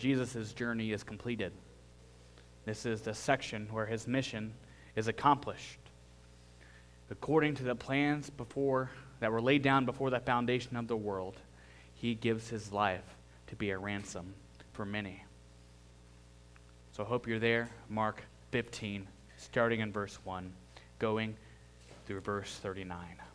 Jesus' journey is completed. This is the section where his mission is accomplished. According to the plans that were laid down before the foundation of the world, he gives his life to be a ransom for many. So I hope you're there. Mark 15, starting in verse 1, going through verse 39.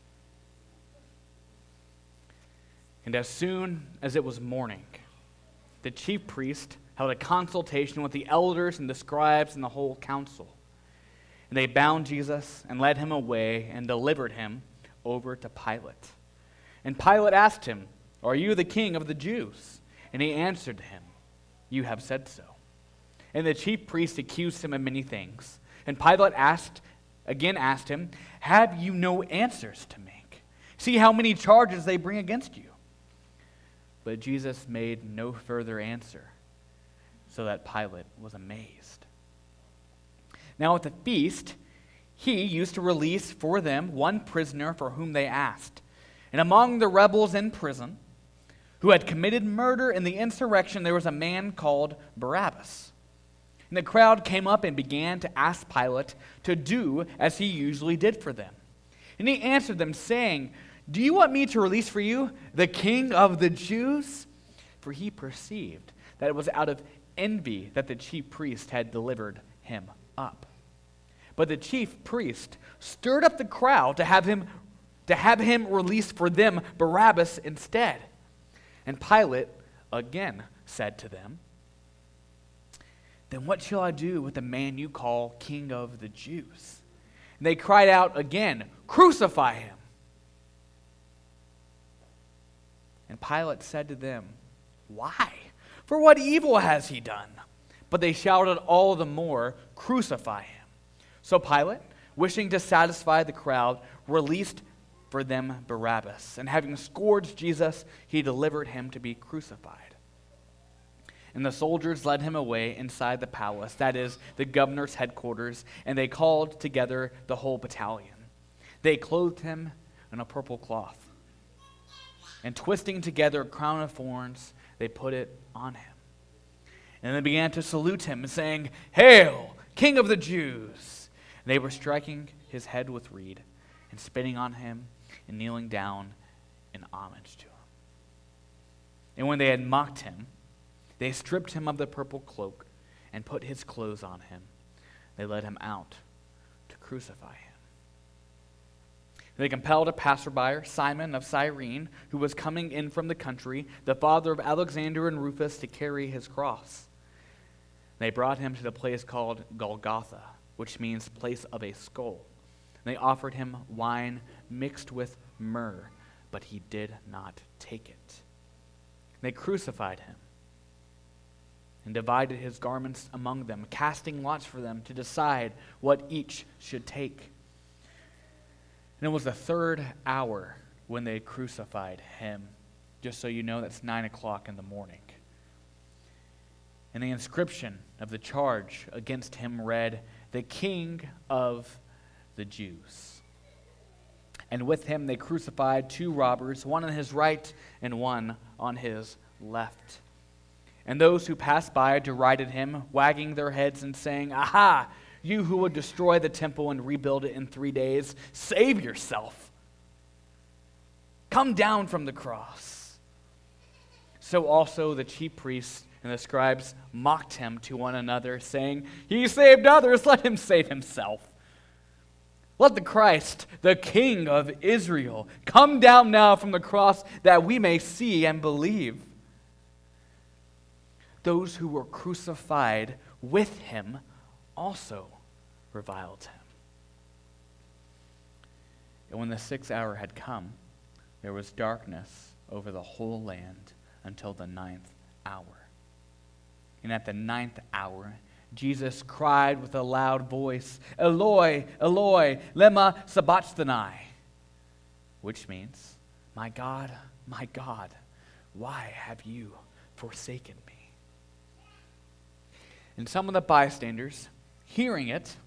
And as soon as it was morning, the chief priest held a consultation with the elders and the scribes and the whole council. And they bound Jesus and led him away and delivered him over to Pilate. And Pilate asked him, "Are you the king of the Jews?" And he answered him, "You have said so." And the chief priest accused him of many things. And Pilate again asked him, "Have you no answers to make? See how many charges they bring against you." But Jesus made no further answer, so that Pilate was amazed. Now at the feast, he used to release for them one prisoner for whom they asked. And among the rebels in prison, who had committed murder in the insurrection, there was a man called Barabbas. And the crowd came up and began to ask Pilate to do as he usually did for them. And he answered them, saying, "Do you want me to release for you the king of the Jews?" For he perceived that it was out of envy that the chief priest had delivered him up. But the chief priest stirred up the crowd to have him release for them Barabbas instead. And Pilate again said to them, "Then what shall I do with the man you call king of the Jews?" And they cried out again, "Crucify him!" And Pilate said to them, "Why? For what evil has he done?" But they shouted all the more, "Crucify him!" So Pilate, wishing to satisfy the crowd, released for them Barabbas. And having scourged Jesus, he delivered him to be crucified. And the soldiers led him away inside the palace, that is, the governor's headquarters, and they called together the whole battalion. They clothed him in a purple cloth, and twisting together a crown of thorns, they put it on him. And they began to salute him, saying, "Hail, King of the Jews!" And they were striking his head with reed, and spitting on him, and kneeling down in homage to him. And when they had mocked him, they stripped him of the purple cloak, and put his clothes on him. They led him out to crucify him. They compelled a passerby, Simon of Cyrene, who was coming in from the country, the father of Alexander and Rufus, to carry his cross. They brought him to the place called Golgotha, which means place of a skull. They offered him wine mixed with myrrh, but he did not take it. They crucified him and divided his garments among them, casting lots for them to decide what each should take. And it was the third hour when they crucified him. Just so you know, that's 9 o'clock in the morning. And the inscription of the charge against him read, "The King of the Jews." And with him they crucified two robbers, one on his right and one on his left. And those who passed by derided him, wagging their heads and saying, "Aha! You who would destroy the temple and rebuild it in 3 days, save yourself. Come down from the cross." So also the chief priests and the scribes mocked him to one another, saying, "He saved others, let him save himself. Let the Christ, the King of Israel, come down now from the cross that we may see and believe." Those who were crucified with him also reviled him. And when the 6th hour had come, there was darkness over the whole land until the 9th hour. And at the 9th hour, Jesus cried with a loud voice, "Eloi, Eloi, lema sabachthani," which means, my God, why have you forsaken me?" And some of the bystanders, hearing it,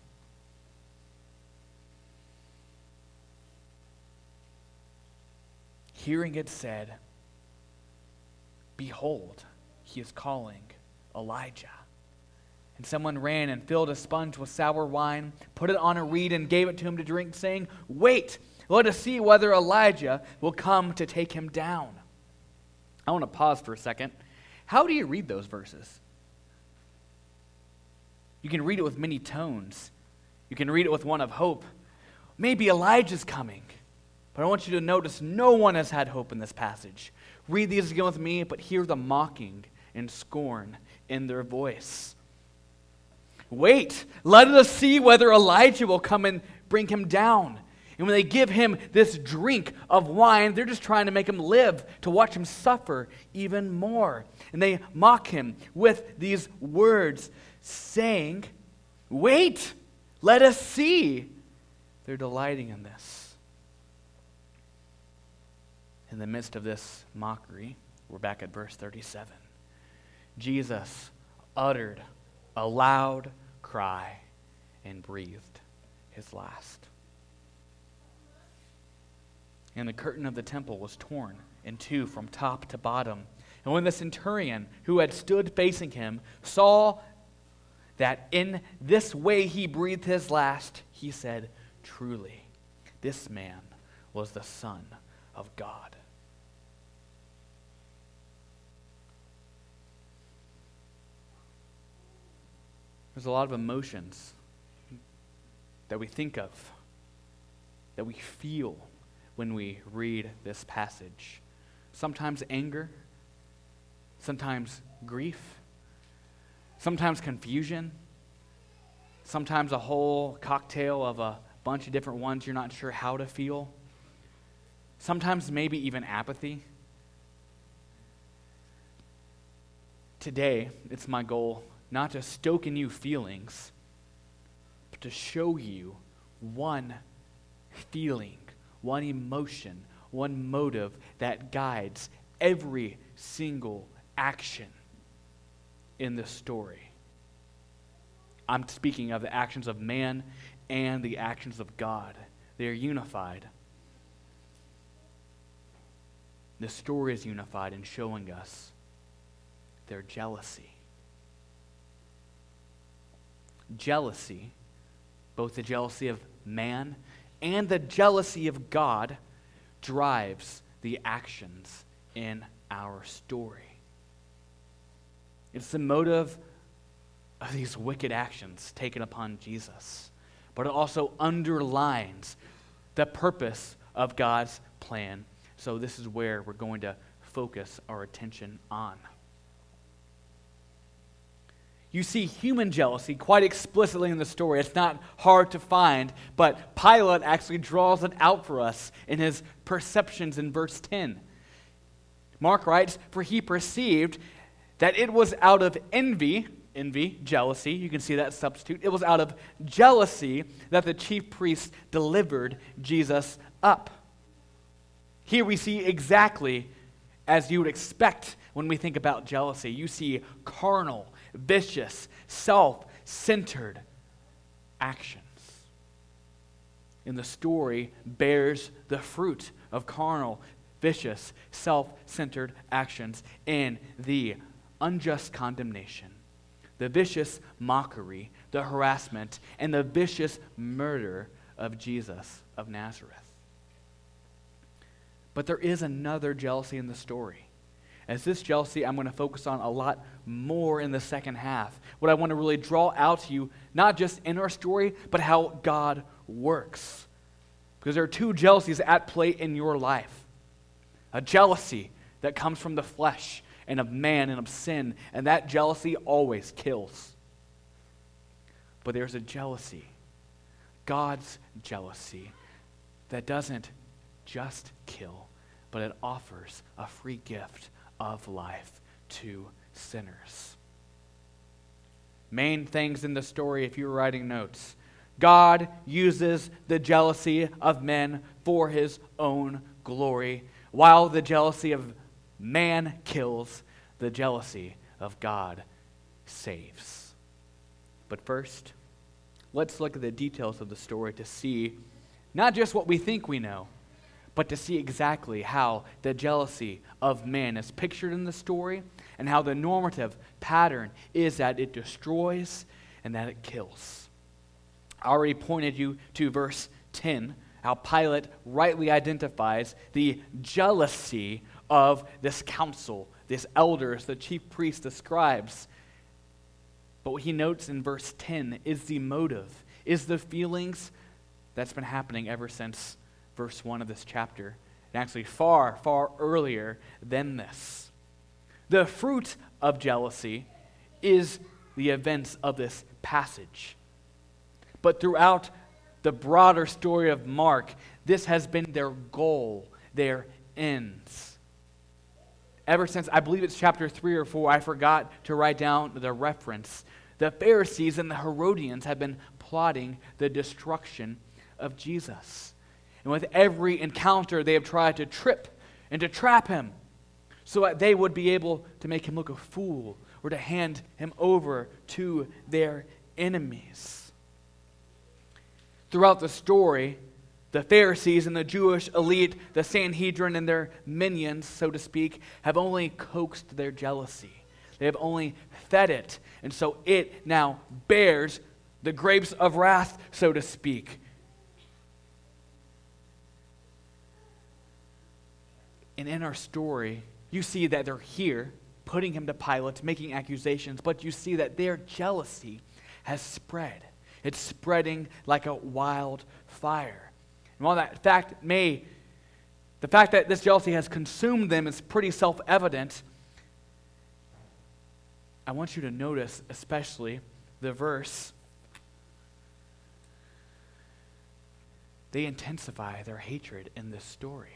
said, "Behold, he is calling Elijah." And someone ran and filled a sponge with sour wine, put it on a reed, and gave it to him to drink, saying, "Wait, let us see whether Elijah will come to take him down." I want to pause for a second. How do you read those verses? You can read it with many tones. You can read it with one of hope. Maybe Elijah's coming. But I want you to notice no one has had hope in this passage. Read these again with me, but hear the mocking and scorn in their voice. "Wait, let us see whether Elijah will come and bring him down." And when they give him this drink of wine, they're just trying to make him live, to watch him suffer even more. And they mock him with these words, saying, "Wait, let us see." They're delighting in this. In the midst of this mockery, we're back at verse 37. Jesus uttered a loud cry and breathed his last. And the curtain of the temple was torn in two from top to bottom. And when the centurion who had stood facing him saw that in this way he breathed his last, he said, "Truly, this man was the Son of God." There's a lot of emotions that we think of, that we feel when we read this passage. Sometimes anger, sometimes grief, sometimes confusion, sometimes a whole cocktail of a bunch of different ones you're not sure how to feel. Sometimes maybe even apathy. Today, it's my goal not to stoke in you feelings, but to show you one feeling, one emotion, one motive that guides every single action in this story. I'm speaking of the actions of man and the actions of God. They are unified. The story is unified in showing us their jealousy. Jealousy, both the jealousy of man and the jealousy of God, drives the actions in our story. It's the motive of these wicked actions taken upon Jesus, but it also underlines the purpose of God's plan. So this is where we're going to focus our attention on. You see human jealousy quite explicitly in the story. It's not hard to find, but Pilate actually draws it out for us in his perceptions in verse 10. Mark writes, "For he perceived that it was out of envy, jealousy, you can see that substitute. It was out of jealousy that the chief priests delivered Jesus up." Here we see exactly as you would expect when we think about jealousy. You see carnal, vicious, self-centered actions. And the story bears the fruit of carnal, vicious, self-centered actions in the unjust condemnation, the vicious mockery, the harassment, and the vicious murder of Jesus of Nazareth. But there is another jealousy in the story. As this jealousy, I'm going to focus on a lot more in the second half. What I want to really draw out to you, not just in our story, but how God works. Because there are two jealousies at play in your life. A jealousy that comes from the flesh and of man and of sin, and that jealousy always kills. But there's a jealousy, God's jealousy, that doesn't just kill, but it offers a free gift of life to sinners. Main things in the story, if you're writing notes: God uses the jealousy of men for his own glory, while the jealousy of man kills, the jealousy of God saves. But first, let's look at the details of the story to see not just what we think we know, but to see exactly how the jealousy of man is pictured in the story and how the normative pattern is that it destroys and that it kills. I already pointed you to verse 10, how Pilate rightly identifies the jealousy of this council, these elders, the chief priests, the scribes. But what he notes in verse 10 is the motive, is the feelings that's been happening ever since verse 1 of this chapter, and actually far, far earlier than this. The fruit of jealousy is the events of this passage. But throughout the broader story of Mark, this has been their goal, their ends. Ever since, I believe it's chapter 3 or 4, I forgot to write down the reference. The Pharisees and the Herodians have been plotting the destruction of Jesus. And with every encounter, they have tried to trip and to trap him so that they would be able to make him look a fool or to hand him over to their enemies. Throughout the story, the Pharisees and the Jewish elite, the Sanhedrin and their minions, so to speak, have only coaxed their jealousy. They have only fed it. And so it now bears the grapes of wrath, so to speak. And in our story, you see that they're here, putting him to Pilate, making accusations, but you see that their jealousy has spread. It's spreading like a wildfire. And while the fact that this jealousy has consumed them is pretty self-evident, I want you to notice especially the verse. They intensify their hatred in this story.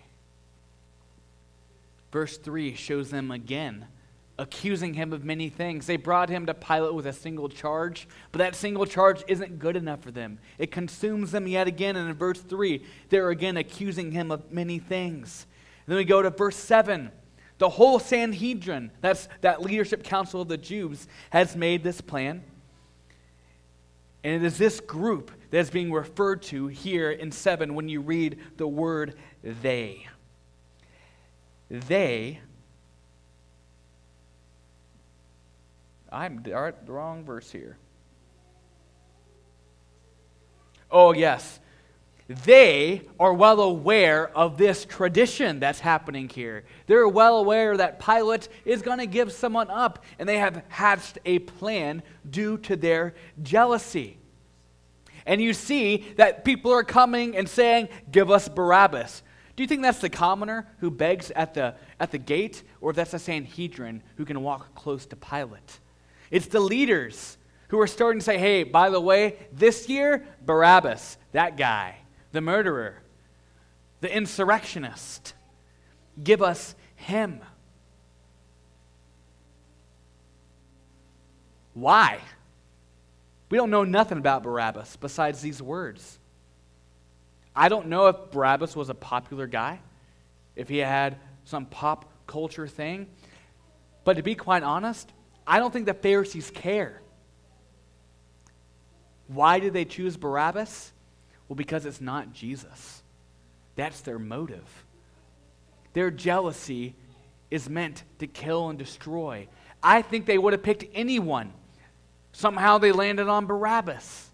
Verse 3 shows them again accusing him of many things. They brought him to Pilate with a single charge, but that single charge isn't good enough for them. It consumes them yet again, and in verse 3, they're again accusing him of many things. And then we go to verse 7. The whole Sanhedrin, that's that leadership council of the Jews, has made this plan. And it is this group that is being referred to here in 7 when you read the word they. They, I'm the wrong verse here. Oh, yes. They are well aware of this tradition that's happening here. They're well aware that Pilate is going to give someone up, and they have hatched a plan due to their jealousy. And you see that people are coming and saying, "Give us Barabbas." Do you think that's the commoner who begs at the gate, or if that's the Sanhedrin who can walk close to Pilate? It's the leaders who are starting to say, "Hey, by the way, this year, Barabbas, that guy, the murderer, the insurrectionist, give us him." Why? We don't know nothing about Barabbas besides these words. I don't know if Barabbas was a popular guy, if he had some pop culture thing. But to be quite honest, I don't think the Pharisees care. Why did they choose Barabbas? Well, because it's not Jesus. That's their motive. Their jealousy is meant to kill and destroy. I think they would have picked anyone. Somehow they landed on Barabbas.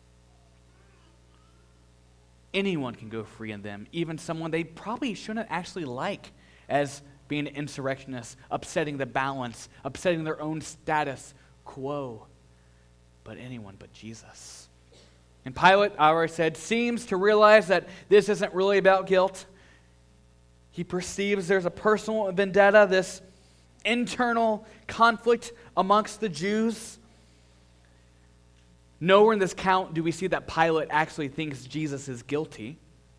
Anyone can go free in them, even someone they probably shouldn't actually like as being an insurrectionist, upsetting the balance, upsetting their own status quo. But anyone but Jesus. And Pilate, I already said, seems to realize that this isn't really about guilt. He perceives there's a personal vendetta, this internal conflict amongst the Jews. Nowhere in this account do we see that Pilate actually thinks Jesus is guilty.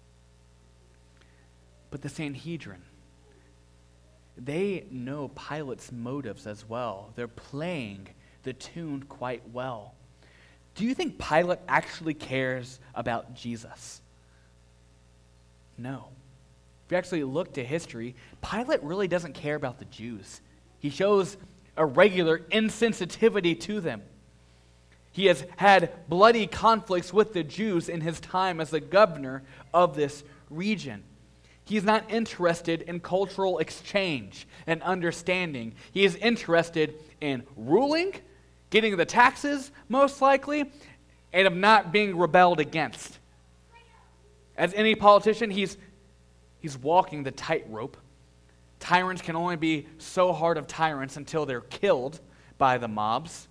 But the Sanhedrin, they know Pilate's motives as well. They're playing the tune quite well. Do you think Pilate actually cares about Jesus? No. If you actually look to history, Pilate really doesn't care about the Jews. He shows a regular insensitivity to them. He has had bloody conflicts with the Jews in his time as the governor of this region. He's not interested in cultural exchange and understanding. He is interested in ruling, getting the taxes, most likely, and of not being rebelled against. As any politician, he's walking the tightrope. Tyrants can only be so hard of tyrants until they're killed by the mobs.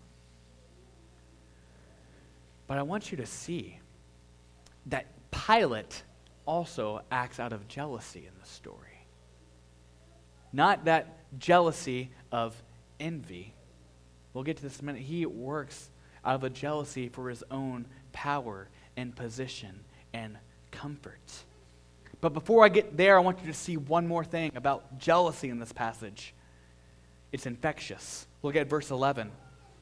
But I want you to see that Pilate also acts out of jealousy in the story. Not that jealousy of envy. We'll get to this in a minute. He works out of a jealousy for his own power and position and comfort. But before I get there, I want you to see one more thing about jealousy in this passage. It's infectious. Look at verse 11.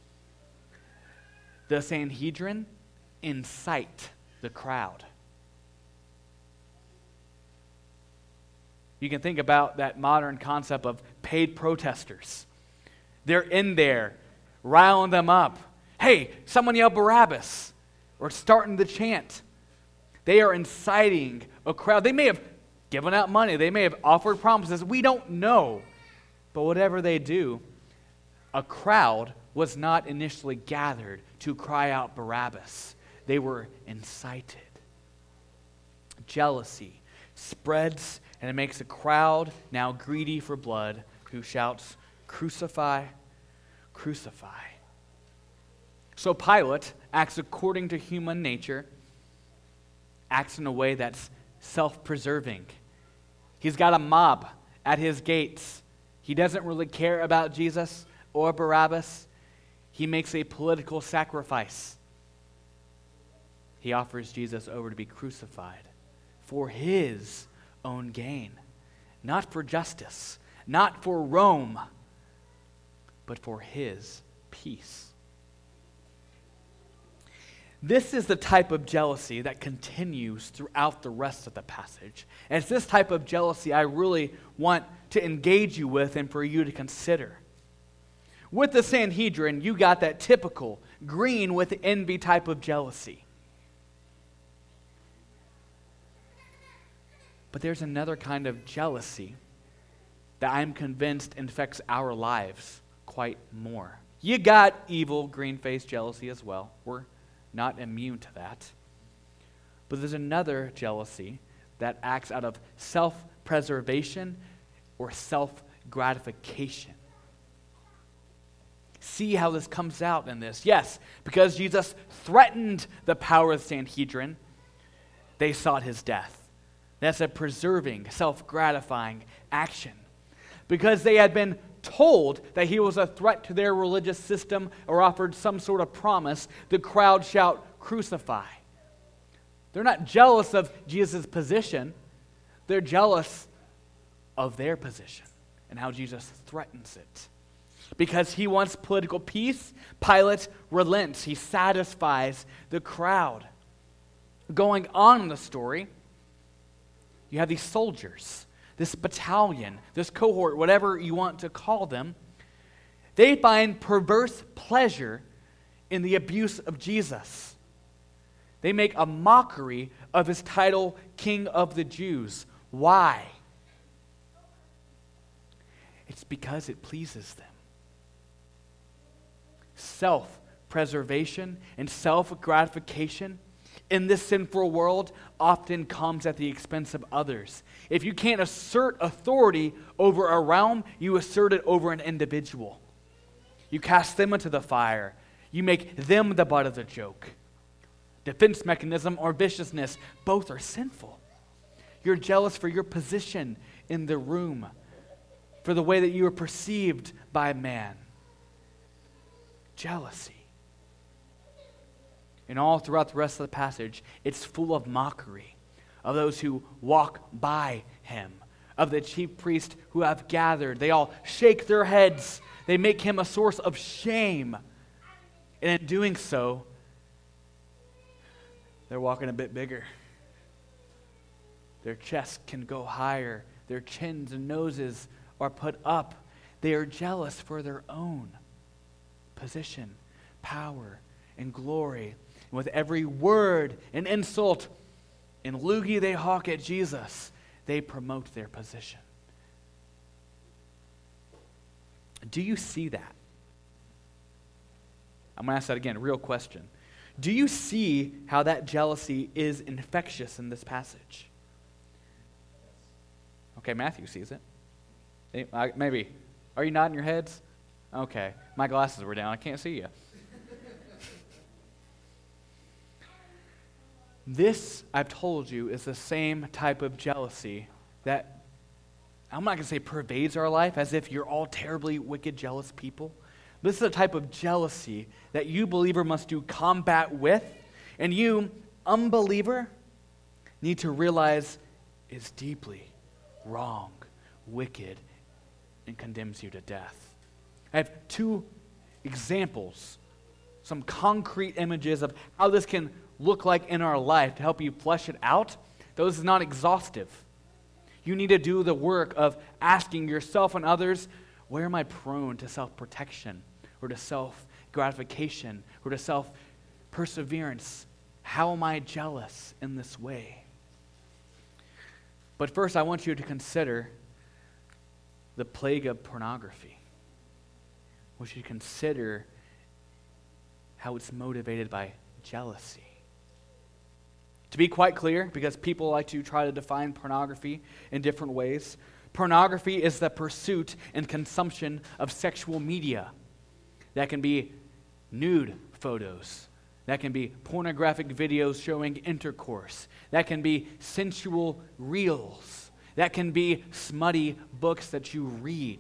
The Sanhedrin incite the crowd. You can think about that modern concept of paid protesters. They're in there, riling them up. Hey, someone yell Barabbas, or starting the chant. They are inciting a crowd. They may have given out money. They may have offered promises. We don't know. But whatever they do, a crowd was not initially gathered to cry out Barabbas. They were incited. Jealousy spreads, and it makes a crowd now greedy for blood who shouts, "Crucify, crucify." So Pilate acts according to human nature, acts in a way that's self-preserving. He's got a mob at his gates. He doesn't really care about Jesus or Barabbas. He makes a political sacrifice. He offers Jesus over to be crucified for his own gain, not for justice, not for Rome, but for his peace. This is the type of jealousy that continues throughout the rest of the passage. And it's this type of jealousy I really want to engage you with and for you to consider. With the Sanhedrin, you got that typical green with envy type of jealousy. But there's another kind of jealousy that I'm convinced infects our lives quite more. You got evil green-faced jealousy as well. We're not immune to that. But there's another jealousy that acts out of self-preservation or self-gratification. See how this comes out in this. Yes, because Jesus threatened the power of the Sanhedrin, they sought his death. That's a preserving, self-gratifying action. Because they had been told that he was a threat to their religious system or offered some sort of promise, the crowd shout, "Crucify." They're not jealous of Jesus' position. They're jealous of their position and how Jesus threatens it. Because he wants political peace, Pilate relents. He satisfies the crowd. Going on in the story, you have these soldiers, this battalion, this cohort, whatever you want to call them. They find perverse pleasure in the abuse of Jesus. They make a mockery of his title, King of the Jews. Why? It's because it pleases them. Self-preservation and self-gratification in this sinful world often comes at the expense of others. If you can't assert authority over a realm, you assert it over an individual. You cast them into the fire. You make them the butt of the joke. Defense mechanism or viciousness, both are sinful. You're jealous for your position in the room, for the way that you are perceived by man. Jealousy. And all throughout the rest of the passage, it's full of mockery of those who walk by him, of the chief priests who have gathered. They all shake their heads. They make him a source of shame. And in doing so, they're walking a bit bigger. Their chests can go higher. Their chins and noses are put up. They are jealous for their own position, power, and glory. And with every word and insult and loogie they hawk at Jesus, they promote their position. Do you see that? I'm going to ask that again, real question. Do you see how that jealousy is infectious in this passage? Okay, Matthew sees it. Maybe. Are you nodding your heads? Okay, my glasses were down. I can't see you. This, I've told you, is the same type of jealousy that, I'm not going to say pervades our life as if you're all terribly wicked, jealous people. This is a type of jealousy that you, believer, must do combat with, and you, unbeliever, need to realize is deeply wrong, wicked, and condemns you to death. I have two examples, some concrete images of how this can look like in our life to help you flesh it out. Those is not exhaustive. You need to do the work of asking yourself and others, where am I prone to self-protection or to self-gratification or to self-perseverance? How am I jealous in this way? But first, I want you to consider the plague of pornography. I want you to consider how it's motivated by jealousy. To be quite clear, because people like to try to define pornography in different ways, pornography is the pursuit and consumption of sexual media. That can be nude photos. That can be pornographic videos showing intercourse. That can be sensual reels. That can be smutty books that you read.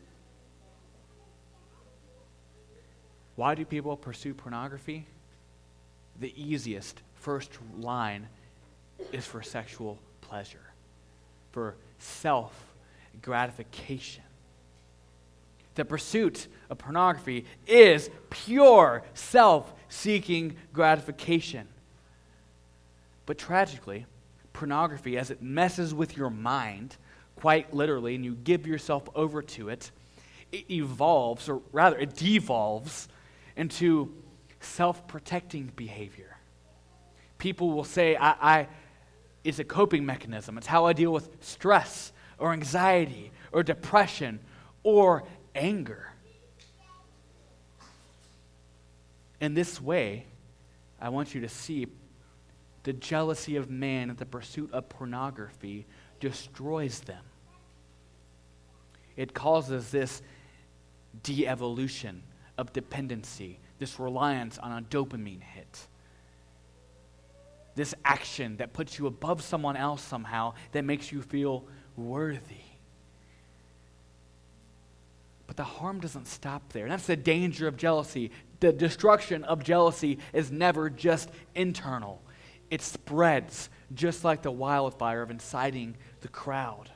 Why do people pursue pornography? The easiest first line is for sexual pleasure, for self-gratification. The pursuit of pornography is pure self-seeking gratification. But tragically, pornography, as it messes with your mind, quite literally, and you give yourself over to it, it evolves, or rather it devolves into self-protecting behavior. People will say, it's a coping mechanism. It's how I deal with stress or anxiety or depression or anger. In this way, I want you to see the jealousy of man and the pursuit of pornography destroys them. It causes this de-evolution of dependency, this reliance on a dopamine hit. This action that puts you above someone else somehow, that makes you feel worthy. But the harm doesn't stop there. That's the danger of jealousy. The destruction of jealousy is never just internal. It spreads just like the wildfire of inciting the crowd.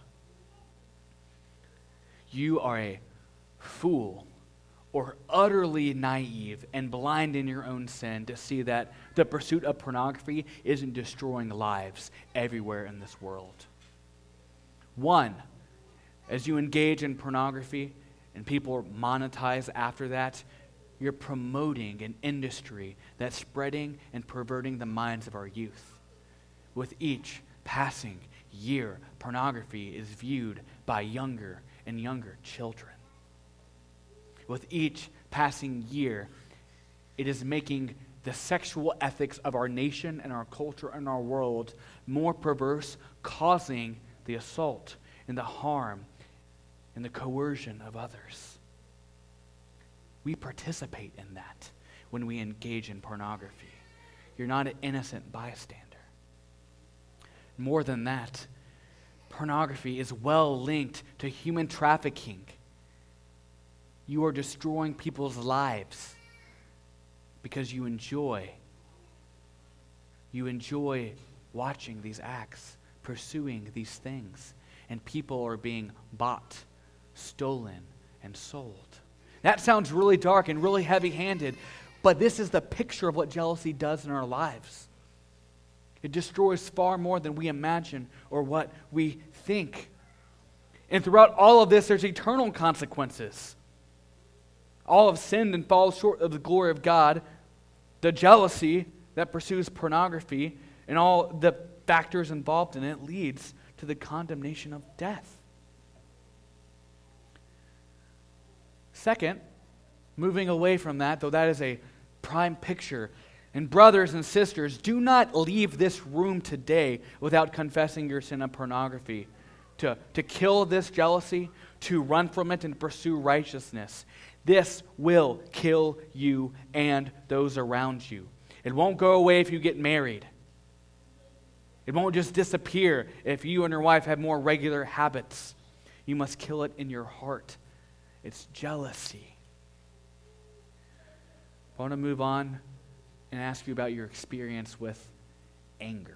You are a fool or utterly naive and blind in your own sin to see that the pursuit of pornography isn't destroying lives everywhere in this world. One, as you engage in pornography and people monetize after that, you're promoting an industry that's spreading and perverting the minds of our youth. With each passing year, pornography is viewed by younger and younger children. With each passing year, it is making the sexual ethics of our nation and our culture and our world more perverse, causing the assault and the harm and the coercion of others. We participate in that when we engage in pornography. You're not an innocent bystander. More than that, pornography is well linked to human trafficking. You are destroying people's lives because you enjoy watching these acts, pursuing these things, and people are being bought, stolen, and sold. That sounds really dark and really heavy-handed, but this is the picture of what jealousy does in our lives. It destroys far more than we imagine or what we think. And throughout all of this, there's eternal consequences. All have sinned and fall short of the glory of God. The jealousy that pursues pornography and all the factors involved in it leads to the condemnation of death. Second, moving away from that, though that is a prime picture, and brothers and sisters, do not leave this room today without confessing your sin of pornography. To kill this jealousy, to run from it and pursue righteousness. This will kill you and those around you. It won't go away if you get married. It won't just disappear if you and your wife have more regular habits. You must kill it in your heart. It's jealousy. I want to move on and ask you about your experience with anger.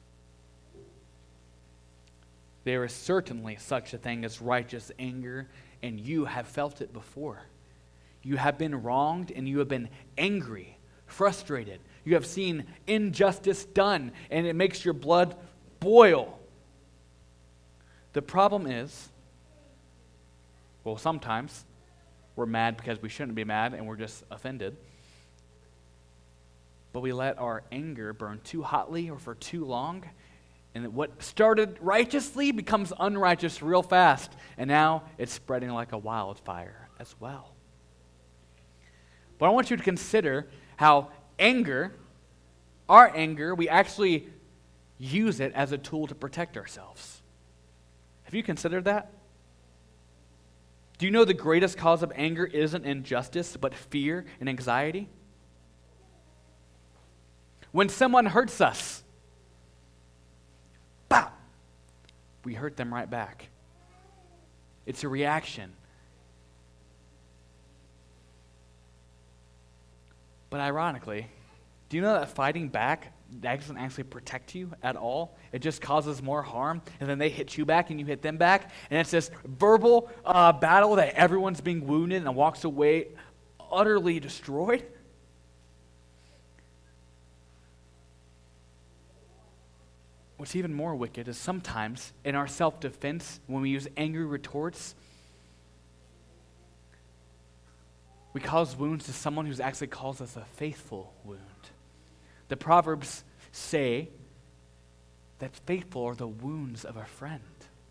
There is certainly such a thing as righteous anger, and you have felt it before. You have been wronged, and you have been angry, frustrated. You have seen injustice done, and it makes your blood boil. The problem is, well, sometimes we're mad because we shouldn't be mad, and we're just offended. But we let our anger burn too hotly or for too long, and what started righteously becomes unrighteous real fast, and now it's spreading like a wildfire as well. But I want you to consider how our anger, we actually use it as a tool to protect ourselves. Have you considered that? Do you know the greatest cause of anger isn't injustice, but fear and anxiety? When someone hurts us, bah, we hurt them right back. It's a reaction. But ironically, do you know that fighting back doesn't actually protect you at all? It just causes more harm, and then they hit you back and you hit them back, and it's this verbal battle that everyone's being wounded and walks away utterly destroyed. What's even more wicked is sometimes in our self-defense, when we use angry retorts, we cause wounds to someone who's actually calls us a faithful wound. The Proverbs say that faithful are the wounds of a friend.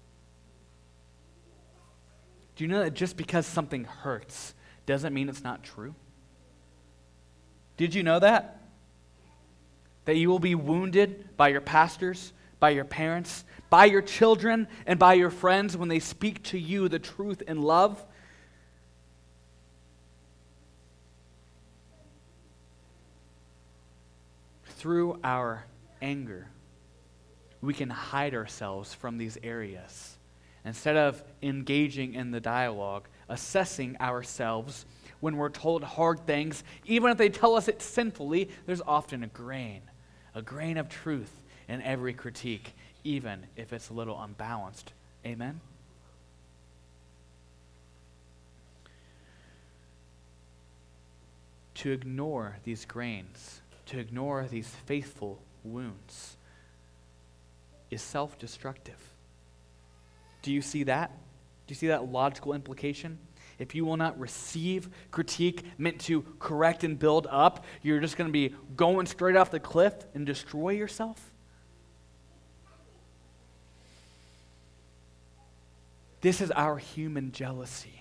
Do you know that just because something hurts doesn't mean it's not true? Did you know that? That you will be wounded by your pastors, by your parents, by your children, and by your friends when they speak to you the truth in love? Through our anger, we can hide ourselves from these areas. Instead of engaging in the dialogue, assessing ourselves when we're told hard things, even if they tell us it sinfully, there's often a grain of truth in every critique, even if it's a little unbalanced. Amen? To ignore these grains, to ignore these faithful wounds, is self-destructive. Do you see that? Do you see that logical implication? If you will not receive critique meant to correct and build up, you're just going to be going straight off the cliff and destroy yourself? This is our human jealousy.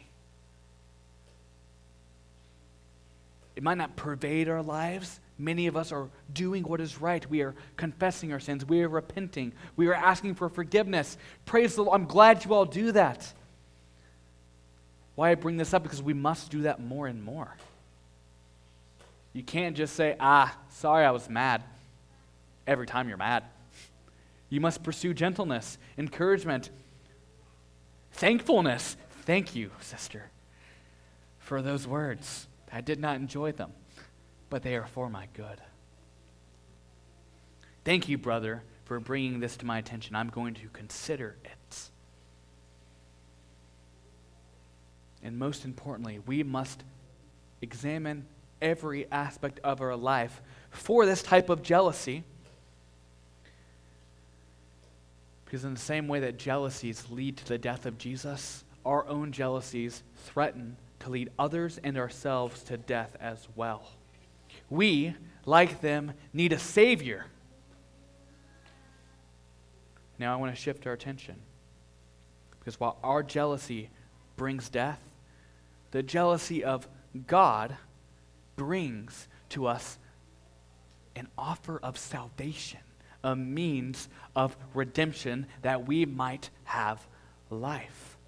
It might not pervade our lives. Many of us are doing what is right. We are confessing our sins. We are repenting. We are asking for forgiveness. Praise the Lord. I'm glad you all do that. Why I bring this up? Because we must do that more and more. You can't just say, sorry I was mad, every time you're mad. You must pursue gentleness, encouragement, thankfulness. Thank you, sister, for those words. I did not enjoy them, but they are for my good. Thank you, brother, for bringing this to my attention. I'm going to consider it. And most importantly, we must examine every aspect of our life for this type of jealousy. Because in the same way that jealousies lead to the death of Jesus, our own jealousies threaten to lead others and ourselves to death as well. We, like them, need a Savior. Now I want to shift our attention. Because while our jealousy brings death, the jealousy of God brings to us an offer of salvation, a means of redemption that we might have life.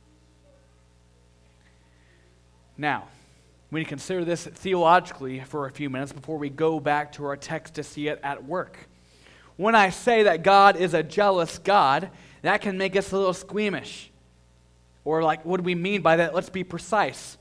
Now, we need to consider this theologically for a few minutes before we go back to our text to see it at work. When I say that God is a jealous God, that can make us a little squeamish. Or like, what do we mean by that? Let's be precise.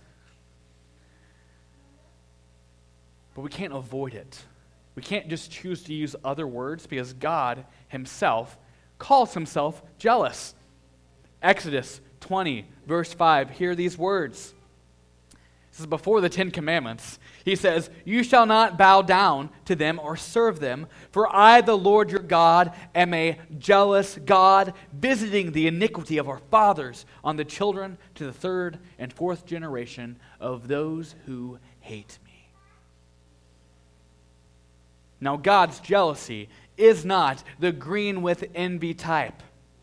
But we can't avoid it. We can't just choose to use other words because God himself calls himself jealous. Exodus 20, verse 5, hear these words. This is before the 10 Commandments. He says, "You shall not bow down to them or serve them, for I, the Lord your God, am a jealous God, visiting the iniquity of our fathers on the children to the third and fourth generation of those who hate me." Now, God's jealousy is not the green with envy type.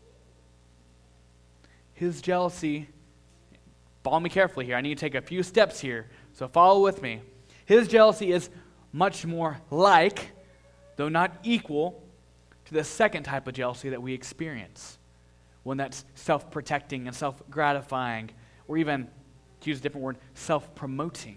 His jealousy, follow me carefully here. I need to take a few steps here, so follow with me. His jealousy is much more like, though not equal, to the second type of jealousy that we experience. One that's self-protecting and self-gratifying, or even, to use a different word, self-promoting.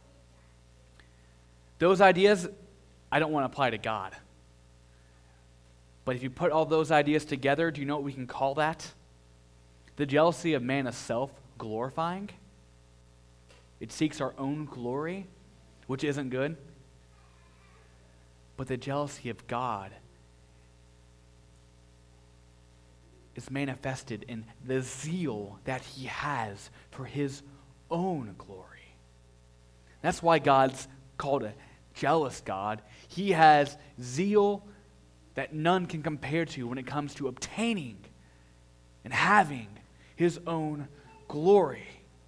Those ideas, I don't want to apply to God. But if you put all those ideas together, do you know what we can call that? The jealousy of man is self-glorifying. It seeks our own glory, which isn't good. But the jealousy of God is manifested in the zeal that he has for his own glory. That's why God's called a jealous God. He has zeal that none can compare to when it comes to obtaining and having his own glory.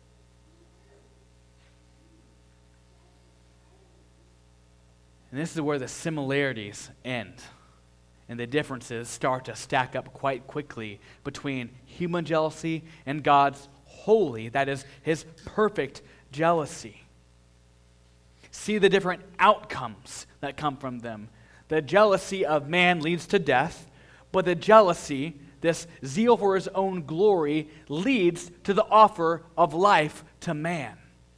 And this is where the similarities end and the differences start to stack up quite quickly between human jealousy and God's holy, that is, his perfect jealousy. See the different outcomes that come from them. The jealousy of man leads to death, but the jealousy, this zeal for his own glory, leads to the offer of life to man.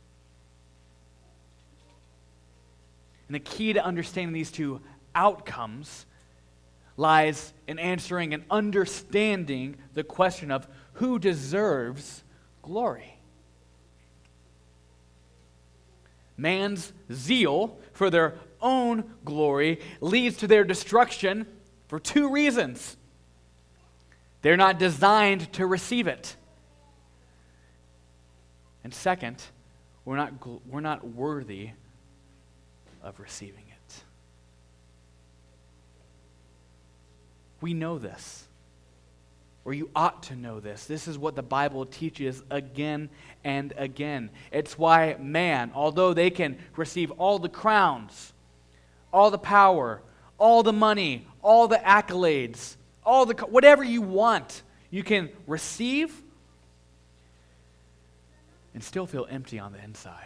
And the key to understanding these two outcomes lies in answering and understanding the question of who deserves glory. Man's zeal for their own glory leads to their destruction for two reasons. They're not designed to receive it. And second, we're not worthy of receiving it. We know this, or you ought to know this. This is what the Bible teaches again and again. It's why man, although they can receive all the crowns, all the power, all the money, all the accolades, whatever you want, you can receive and still feel empty on the inside.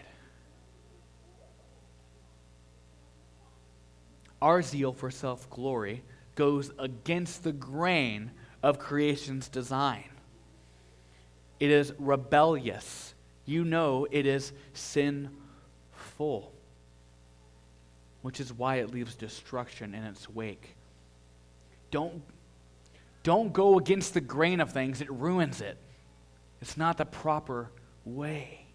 Our zeal for self-glory goes against the grain of creation's design. It is rebellious. You know it is sinful, which is why it leaves destruction in its wake. Don't go against the grain of things. It ruins it. It's not the proper way.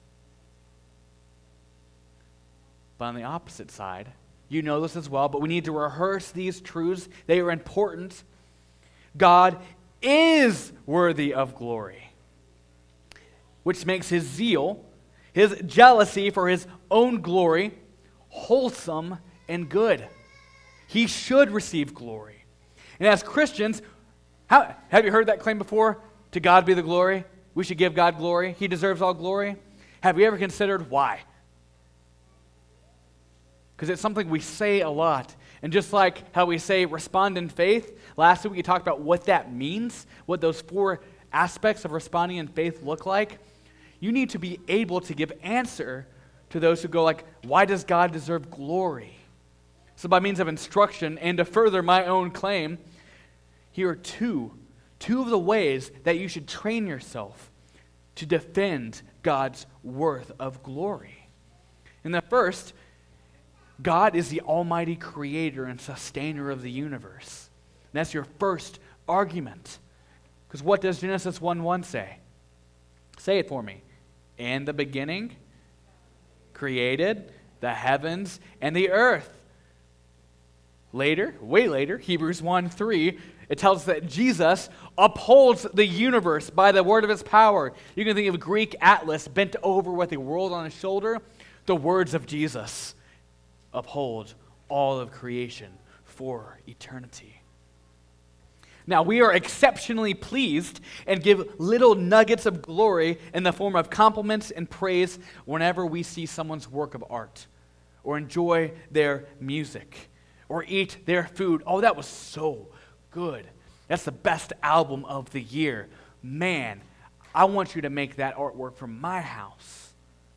But on the opposite side, you know this as well, but we need to rehearse these truths. They are important. God is worthy of glory, which makes his zeal, his jealousy for his own glory, wholesome and good. He should receive glory. And as Christians, have you heard that claim before? To God be the glory. We should give God glory. He deserves all glory. Have you ever considered why? because it's something we say a lot. And just like how we say respond in faith, last week we talked about what that means, what those 4 aspects of responding in faith look like. You need to be able to give answer to those who go like, why does God deserve glory? So by means of instruction and to further my own claim, here are two of the ways that you should train yourself to defend God's worth of glory. And the first, God is the almighty creator and sustainer of the universe. And that's your first argument. Because what does Genesis 1:1 say? Say it for me. In the beginning, created the heavens and the earth. Later, way later, Hebrews 1:3, it tells us that Jesus upholds the universe by the word of his power. You can think of a Greek Atlas bent over with a world on his shoulder. The words of Jesus uphold all of creation for eternity. Now, we are exceptionally pleased and give little nuggets of glory in the form of compliments and praise whenever we see someone's work of art or enjoy their music or eat their food. Oh, that was so good. That's the best album of the year. Man, I want you to make that artwork for my house.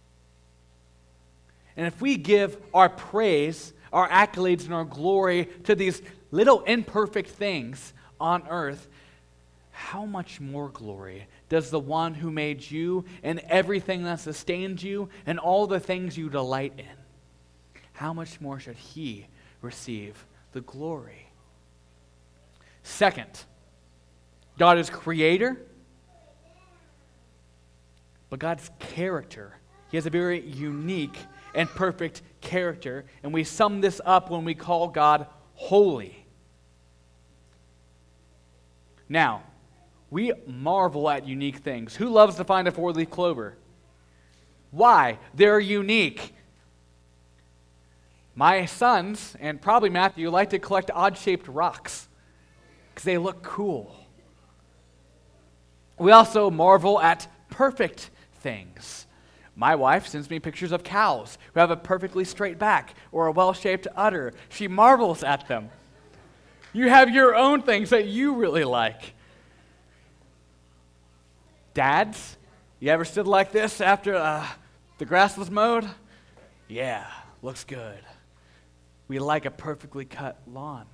And if we give our praise, our accolades, and our glory to these little imperfect things on earth, how much more glory does the one who made you and everything that sustains you and all the things you delight in? How much more should he receive the glory? Second, God is creator, but God's character, he has a very unique and perfect character, and we sum this up when we call God holy. Now, we marvel at unique things. Who loves to find a 4-leaf clover? Why? They're unique. My sons, and probably Matthew, like to collect odd-shaped rocks because they look cool. We also marvel at perfect things. My wife sends me pictures of cows who have a perfectly straight back or a well-shaped udder. She marvels at them. You have your own things that you really like. Dads, you ever stood like this after the grass was mowed? Yeah, looks good. We like a perfectly cut lawn.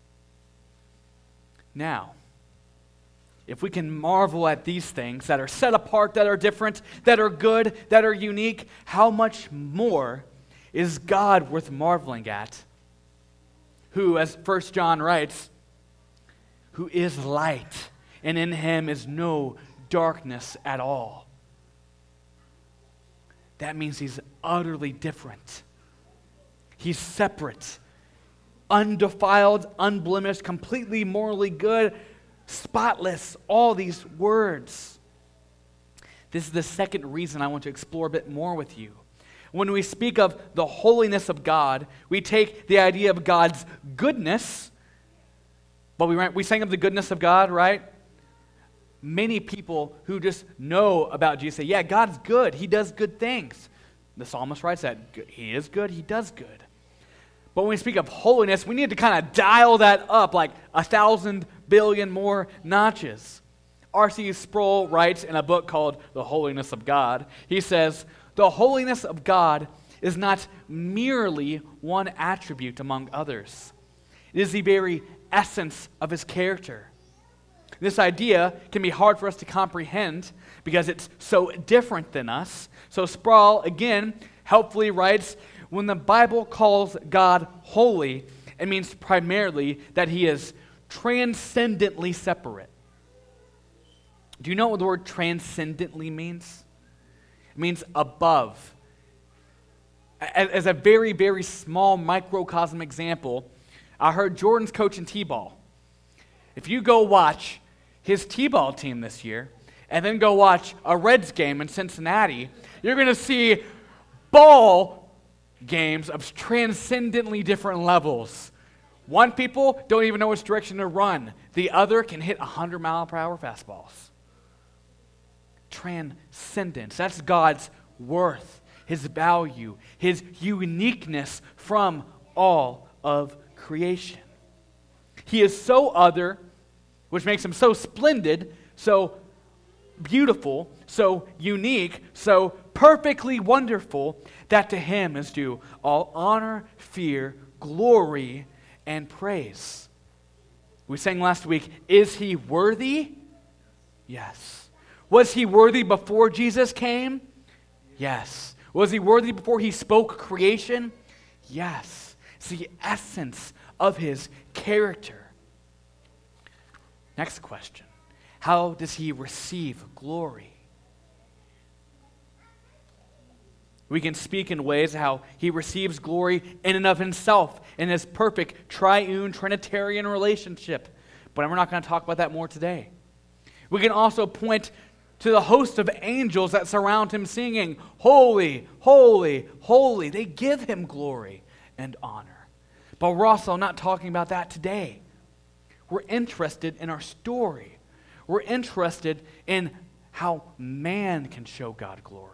Now, if we can marvel at these things that are set apart, that are different, that are good, that are unique, how much more is God worth marveling at? Who, as 1 John writes, who is light, and in him is no darkness at all. That means he's utterly different. He's separate, undefiled, unblemished, completely morally good, spotless, all these words. This is the second reason I want to explore a bit more with you. When we speak of the holiness of God, we take the idea of God's goodness, but we sang of the goodness of God, right? Many people who just know about Jesus say, yeah, God's good. He does good things. The psalmist writes that he is good, he does good. But when we speak of holiness, we need to kind of dial that up like 1,000 billion more notches. R.C. Sproul writes in a book called The Holiness of God, he says, the holiness of God is not merely one attribute among others. It is the very essence of his character. This idea can be hard for us to comprehend because it's so different than us. So Sproul, again, helpfully writes, when the Bible calls God holy, it means primarily that he is transcendently separate. Do you know what the word transcendently means? It means above. As a very, very small microcosm example, I heard Jordan's coaching T-ball. If you go watch his T-ball team this year and then go watch a Reds game in Cincinnati, you're going to see ball games of transcendently different levels. One people don't even know which direction to run. The other can hit 100-mile-per-hour fastballs. Transcendence. That's God's worth. his value, his uniqueness from all of creation. He is so other, which makes him so splendid, so beautiful, so unique, so perfectly wonderful, that to him is due all honor, fear, glory, and praise. We sang last week, is he worthy? Yes. Was he worthy before Jesus came? Yes. Was he worthy before he spoke creation? Yes. It's the essence of his character. Next question. How does he receive glory? We can speak in ways how he receives glory in and of himself in his perfect triune Trinitarian relationship. But we're not going to talk about that more today. We can also point to the host of angels that surround him singing, holy, holy, holy. They give him glory and honor. But we're also not talking about that today. We're interested in our story. We're interested in how man can show God glory.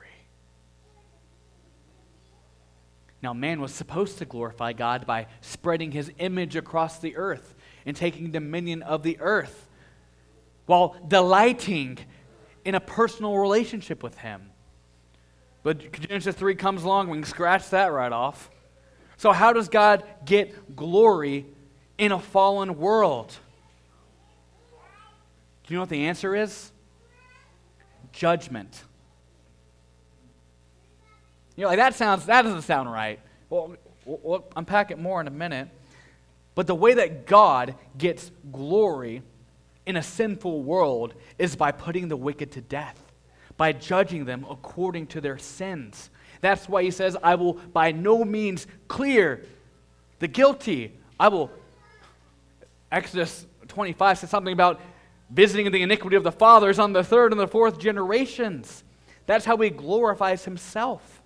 Now, man was supposed to glorify God by spreading his image across the earth and taking dominion of the earth while delighting in a personal relationship with him. But Genesis 3 comes along, we can scratch that right off. So how does God get glory in a fallen world? Do you know what the answer is? Judgment. You're like, that doesn't sound right. Well, we'll unpack it more in a minute. But the way that God gets glory in a sinful world is by putting the wicked to death, by judging them according to their sins. That's why he says, I will by no means clear the guilty. Exodus 25 says something about visiting the iniquity of the fathers on the third and the fourth generations. That's how he glorifies himself.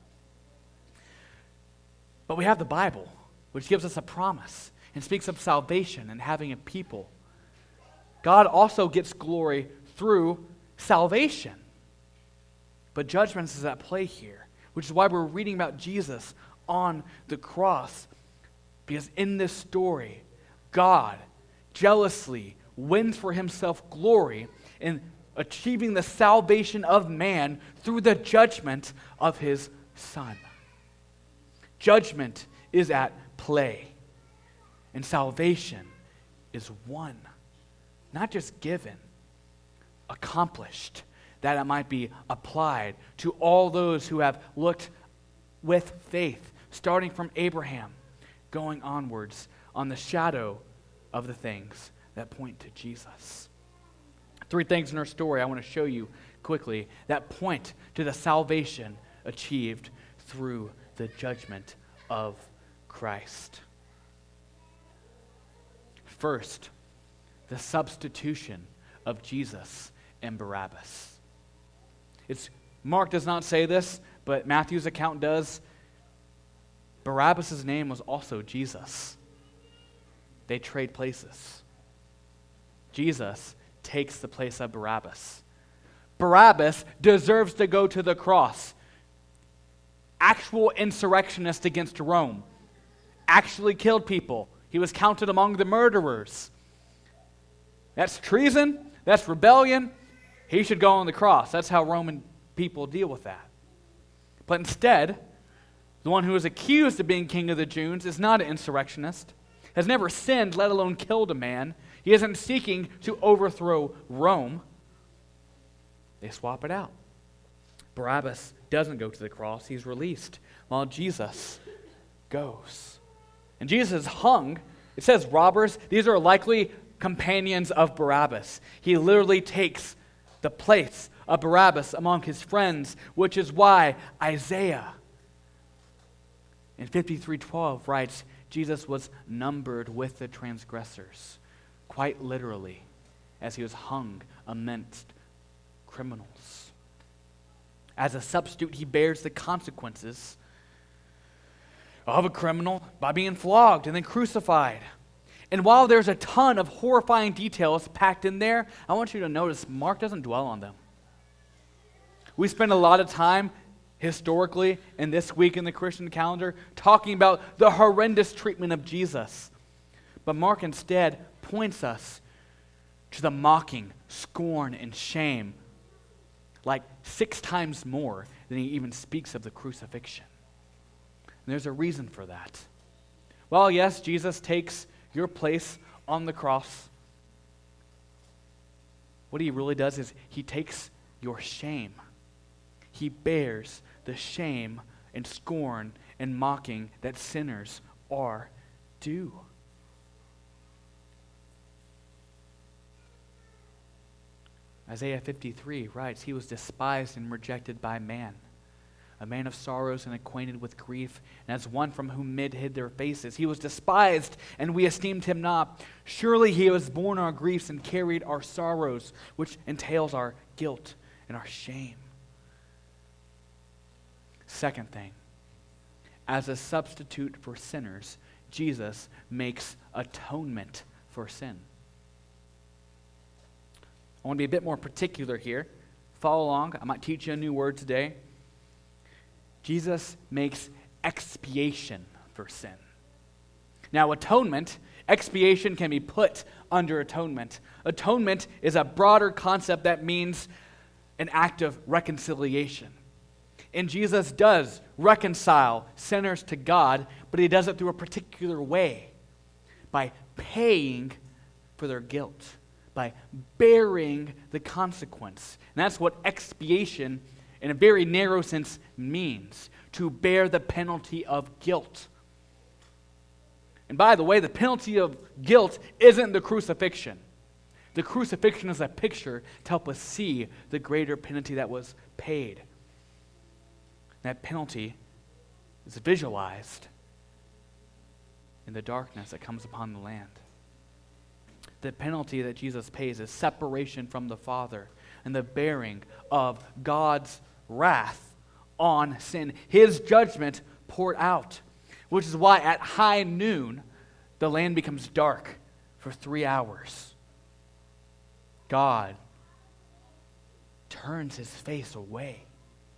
But we have the Bible, which gives us a promise and speaks of salvation and having a people. God also gets glory through salvation. But judgment is at play here, which is why we're reading about Jesus on the cross. Because in this story, God jealously wins for himself glory in achieving the salvation of man through the judgment of his Son. Judgment is at play, and salvation is won, not just given, accomplished, that it might be applied to all those who have looked with faith, starting from Abraham, going onwards on the shadow of the things that point to Jesus. 3 things in our story I want to show you quickly that point to the salvation achieved through the judgment of Christ. First, the substitution of Jesus and Barabbas. Mark does not say this, but Matthew's account does. Barabbas' name was also Jesus. They trade places. Jesus takes the place of Barabbas. Barabbas deserves to go to the cross. Actual insurrectionist against Rome. Actually killed people. He was counted among the murderers. That's treason. That's rebellion. He should go on the cross. That's how Roman people deal with that. But instead, the one who is accused of being king of the Jews is not an insurrectionist, has never sinned, let alone killed a man. He isn't seeking to overthrow Rome. They swap it out. Barabbas doesn't go to the cross. He's released while Jesus goes. And Jesus is hung. It says robbers. These are likely companions of Barabbas. He literally takes the place of Barabbas among his friends, which is why Isaiah in 53:12 writes, Jesus was numbered with the transgressors, quite literally, as he was hung amidst criminals. As a substitute, he bears the consequences of a criminal by being flogged and then crucified. And while there's a ton of horrifying details packed in there, I want you to notice Mark doesn't dwell on them. We spend a lot of time historically and this week in the Christian calendar, talking about the horrendous treatment of Jesus. But Mark instead points us to the mocking, scorn, and shame, like 6 times more than he even speaks of the crucifixion. And there's a reason for that. Well, yes, Jesus takes your place on the cross. What he really does is he takes your shame. He bears the shame and scorn and mocking that sinners are due. Isaiah 53 writes, he was despised and rejected by man, a man of sorrows and acquainted with grief, and as one from whom men hid their faces. He was despised, and we esteemed him not. Surely he was borne our griefs and carried our sorrows, which entails our guilt and our shame. Second thing, as a substitute for sinners, Jesus makes atonement for sin. I want to be a bit more particular here. Follow along. I might teach you a new word today. Jesus makes expiation for sin. Now, expiation can be put under atonement. Atonement is a broader concept that means an act of reconciliation. And Jesus does reconcile sinners to God, but he does it through a particular way, by paying for their guilt, by bearing the consequence. And that's what expiation, in a very narrow sense, means, to bear the penalty of guilt. And by the way, the penalty of guilt isn't the crucifixion. The crucifixion is a picture to help us see the greater penalty that was paid. That penalty is visualized in the darkness that comes upon the land. The penalty that Jesus pays is separation from the Father and the bearing of God's wrath on sin. His judgment poured out, which is why at high noon the land becomes dark for 3 hours. God turns his face away.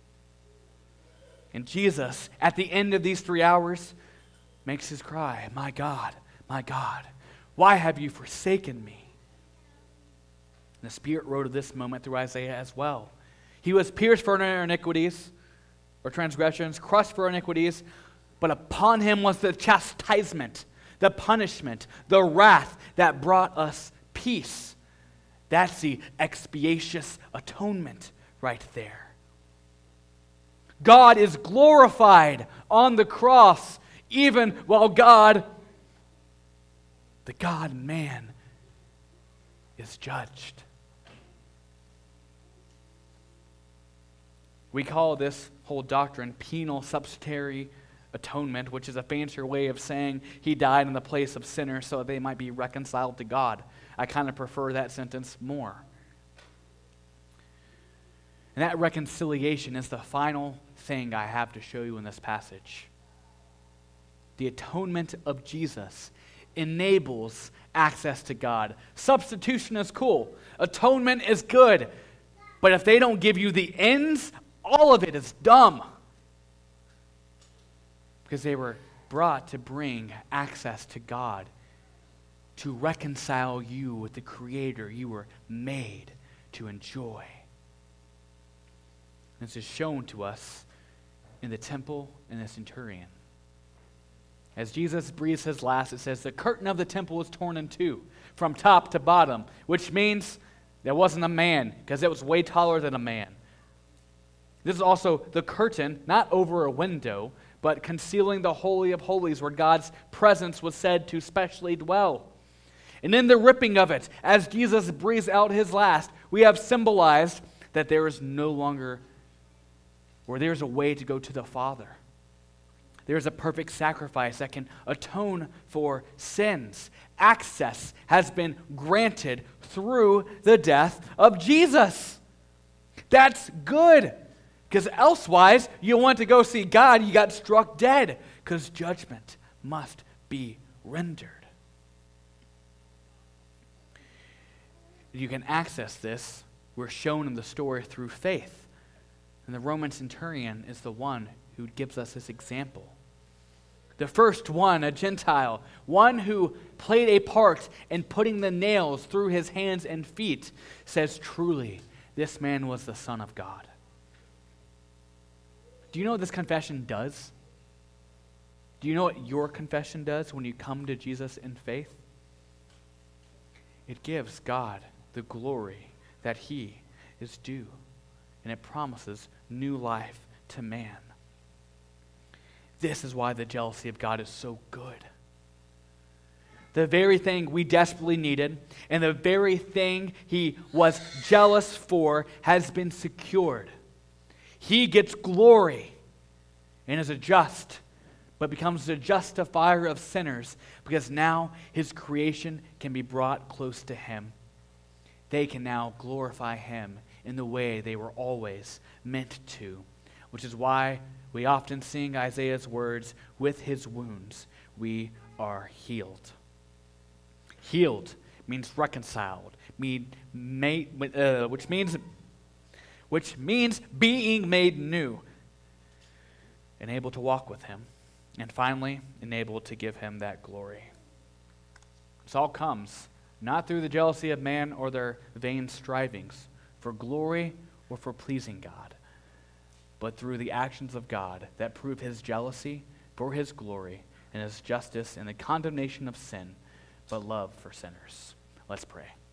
And Jesus, at the end of these 3 hours, makes his cry, my God, why have you forsaken me? And the Spirit wrote of this moment through Isaiah as well. He was pierced for our iniquities, or transgressions, crushed for our iniquities, but upon him was the chastisement, the punishment, the wrath that brought us peace. That's the expiatious atonement right there. God is glorified on the cross, even while God, the God-man, is judged. We call this whole doctrine penal substitutionary atonement, which is a fancier way of saying he died in the place of sinners so that they might be reconciled to God. I kind of prefer that sentence more. And that reconciliation is the final thing I have to show you in this passage. The atonement of Jesus enables access to God. Substitution is cool. Atonement is good. But if they don't give you the ends, all of it is dumb. Because they were brought to bring access to God, to reconcile you with the Creator you were made to enjoy. This is shown to us in the temple and the centurion. As Jesus breathes his last, it says, the curtain of the temple was torn in two, from top to bottom, which means there wasn't a man, because it was way taller than a man. This is also the curtain, not over a window, but concealing the Holy of Holies, where God's presence was said to specially dwell. And in the ripping of it, as Jesus breathes out his last, we have symbolized that there is no longer, or there's a way to go to the Father. There's a perfect sacrifice that can atone for sins. Access has been granted through the death of Jesus. That's good. Because elsewise, you want to go see God, you got struck dead. Because judgment must be rendered. You can access this, we're shown in the story, through faith. And the Roman centurion is the one who gives us this example. The first one, a Gentile, one who played a part in putting the nails through his hands and feet, says, truly, this man was the Son of God. Do you know what this confession does? Do you know what your confession does when you come to Jesus in faith? It gives God the glory that he is due, and it promises new life to man. This is why the jealousy of God is so good. The very thing we desperately needed and the very thing he was jealous for has been secured. He gets glory and is a just, but becomes the justifier of sinners because now his creation can be brought close to him. They can now glorify him in the way they were always meant to, which is why we often sing Isaiah's words, with his wounds we are healed. Healed means reconciled, which means being made new and able to walk with him, and finally enabled to give him that glory. This all comes not through the jealousy of man or their vain strivings for glory or for pleasing God, but through the actions of God that prove his jealousy for his glory and his justice in the condemnation of sin, but love for sinners. Let's pray.